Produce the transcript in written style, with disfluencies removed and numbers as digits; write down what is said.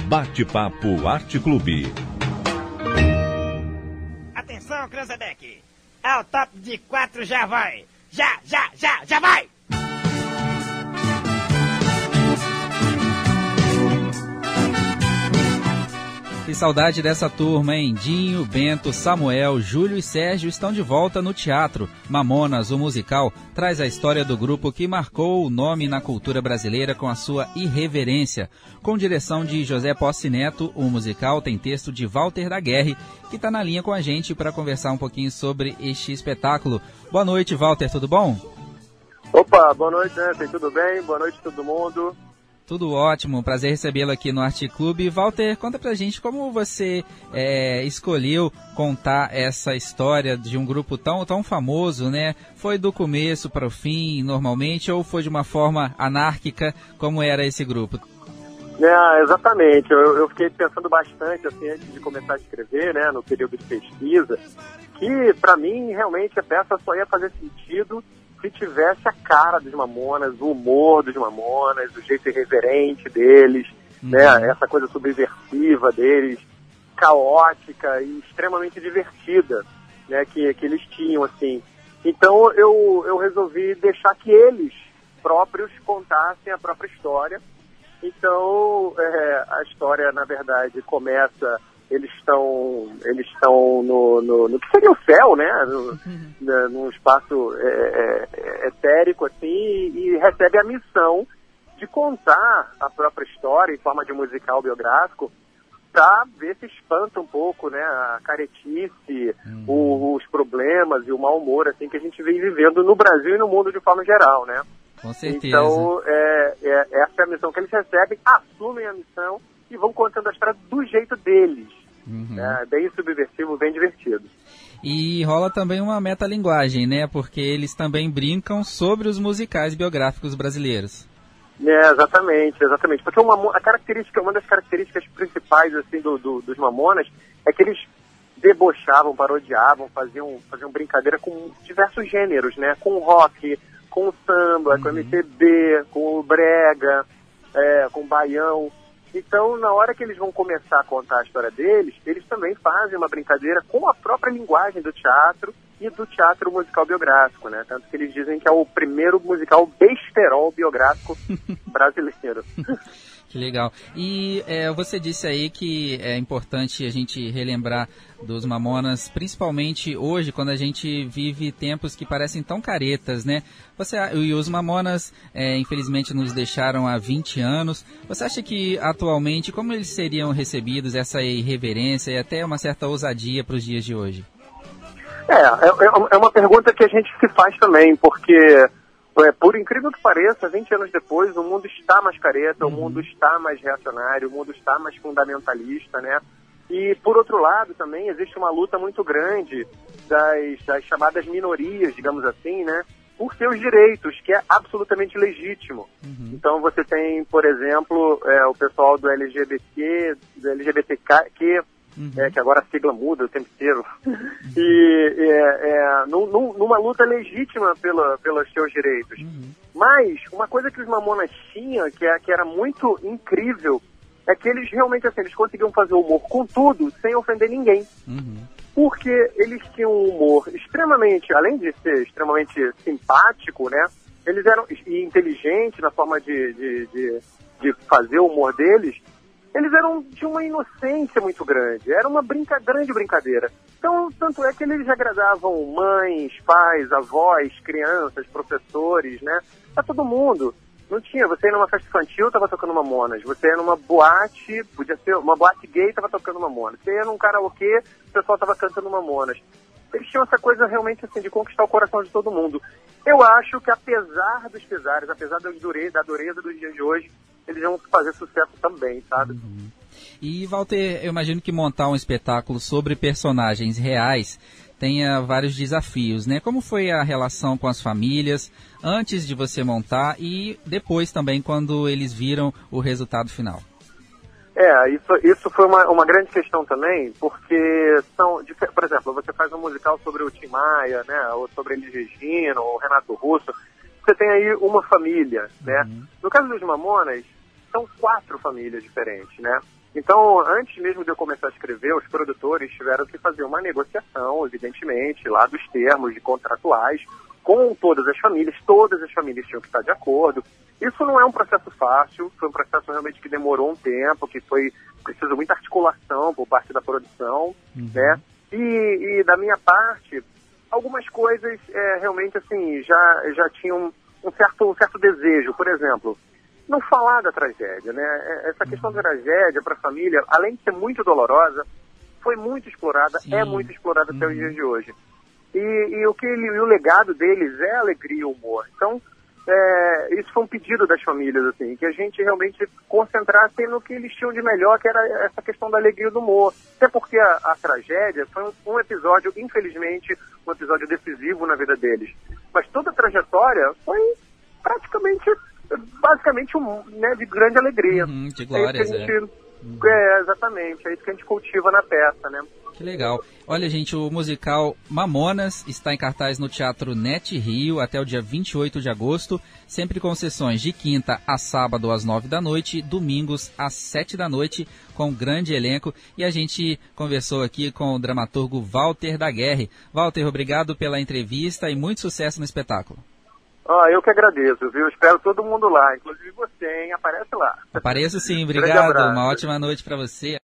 Bate-Papo Arte Clube. Atenção, Cranzebeck! Ao top de 4 já vai! Já vai! Que saudade dessa turma, hein? Dinho, Bento, Samuel, Júlio e Sérgio estão de volta no teatro. Mamonas, o musical, traz a história do grupo que marcou o nome na cultura brasileira com a sua irreverência. Com direção de José Posse Neto, o musical tem texto de Walter Daguerre, que está na linha com a gente para conversar um pouquinho sobre este espetáculo. Boa noite, Walter, tudo bom? Opa, boa noite, Anthony, tudo bem? Boa noite, todo mundo. Tudo ótimo, prazer recebê-lo aqui no Arte Clube. Walter, conta pra gente como você escolheu contar essa história de um grupo tão famoso, né? Foi do começo para o fim, normalmente, ou foi de uma forma anárquica, como era esse grupo? Exatamente, eu fiquei pensando bastante, assim, antes de começar a escrever, né, no período de pesquisa, que pra mim, realmente, a peça só ia fazer sentido se tivesse a cara dos Mamonas, o humor dos Mamonas, o jeito irreverente deles, né, essa coisa subversiva deles, caótica e extremamente divertida, né, que eles tinham, assim. Então eu resolvi deixar que eles próprios contassem a própria história. Então a história, na verdade, começa... Eles estão no que seria o céu, né? Num espaço etérico, assim, e recebe a missão de contar a própria história em forma de musical biográfico para ver se espanta um pouco, né? A caretice, os problemas e o mau humor, assim, que a gente vem vivendo no Brasil e no mundo de forma geral, né? Com certeza. Então, essa é a missão que eles recebem, assumem a missão e vão contando a história do jeito deles. Bem subversivo, bem divertido. E rola também uma metalinguagem, né? Porque eles também brincam sobre os musicais biográficos brasileiros. Exatamente. Porque uma das características principais, assim, dos Mamonas é que eles debochavam, parodiavam, faziam brincadeira com diversos gêneros, né? Com o rock, com o samba, com o MPB, com o brega, com o baião. Então, na hora que eles vão começar a contar a história deles, eles também fazem uma brincadeira com a própria linguagem do teatro e do teatro musical biográfico, né? Tanto que eles dizem que é o primeiro musical besterol biográfico brasileiro. Que legal. E você disse aí que é importante a gente relembrar dos Mamonas, principalmente hoje, quando a gente vive tempos que parecem tão caretas, né? E os Mamonas, infelizmente, nos deixaram há 20 anos. Você acha que, atualmente, como eles seriam recebidos, essa irreverência e até uma certa ousadia para os dias de hoje? É uma pergunta que a gente se faz também, porque... por incrível que pareça, 20 anos depois, o mundo está mais careta, o mundo está mais reacionário, o mundo está mais fundamentalista, né? E, por outro lado, também existe uma luta muito grande das chamadas minorias, digamos assim, né? Por seus direitos, que é absolutamente legítimo. Então, você tem, por exemplo, o pessoal do LGBTQ, que agora a sigla muda o tempo inteiro, numa luta legítima pelos seus direitos. Mas uma coisa que os Mamonas tinham, que era muito incrível, é que eles realmente, assim, eles conseguiam fazer humor com tudo, sem ofender ninguém. Porque eles tinham um humor extremamente, além de ser extremamente simpático, né, eles eram inteligentes na forma de fazer o humor deles. Eles tinham uma inocência muito grande, era uma grande brincadeira. Então, tanto é que eles agradavam mães, pais, avós, crianças, professores, né? Pra todo mundo. Não tinha, você ia numa festa infantil, tava tocando Mamonas. Você ia numa boate, podia ser uma boate gay, tava tocando Mamonas. Você ia num karaokê, o pessoal tava cantando Mamonas. Eles tinham essa coisa realmente, assim, de conquistar o coração de todo mundo. Eu acho que, apesar dos pesares, apesar da dureza dos dias de hoje, eles vão fazer sucesso também, sabe? E, Walter, eu imagino que montar um espetáculo sobre personagens reais tenha vários desafios, né? Como foi a relação com as famílias antes de você montar e depois também quando eles viram o resultado final? Isso foi uma grande questão também, porque por exemplo, você faz um musical sobre o Tim Maia, né? Ou sobre Elis Regina, ou Renato Russo, você tem aí uma família, né? No caso dos Mamonas, são 4 famílias diferentes, né? Então, antes mesmo de eu começar a escrever, os produtores tiveram que fazer uma negociação, evidentemente, lá dos termos de contratuais, com todas as famílias tinham que estar de acordo. Isso não é um processo fácil, foi um processo realmente que demorou um tempo, que foi preciso muita articulação por parte da produção, né? E da minha parte, algumas coisas realmente assim já tinham um certo desejo. Por exemplo, não falar da tragédia, né? Essa questão da tragédia para a família, além de ser muito dolorosa, foi muito explorada, é muito explorada até os dias de hoje. E o legado deles é alegria e humor. Então, isso foi um pedido das famílias, assim, que a gente realmente concentrasse no que eles tinham de melhor, que era essa questão da alegria e do humor. Até porque a tragédia foi um episódio, infelizmente, um episódio decisivo na vida deles. Mas toda a trajetória foi basicamente né, de grande alegria. De glórias, exatamente, é isso que a gente cultiva na peça, né? Que legal. Olha, gente, o musical Mamonas está em cartaz no Teatro NET Rio até o dia 28 de agosto, sempre com sessões de quinta a sábado às 9 da noite, domingos às 7 da noite, com um grande elenco. E a gente conversou aqui com o dramaturgo Walter Daguerre. Walter, obrigado pela entrevista e muito sucesso no espetáculo. Eu que agradeço, viu? Espero todo mundo lá, inclusive você, hein? Aparece lá. Apareço sim, obrigado. Uma ótima noite para você.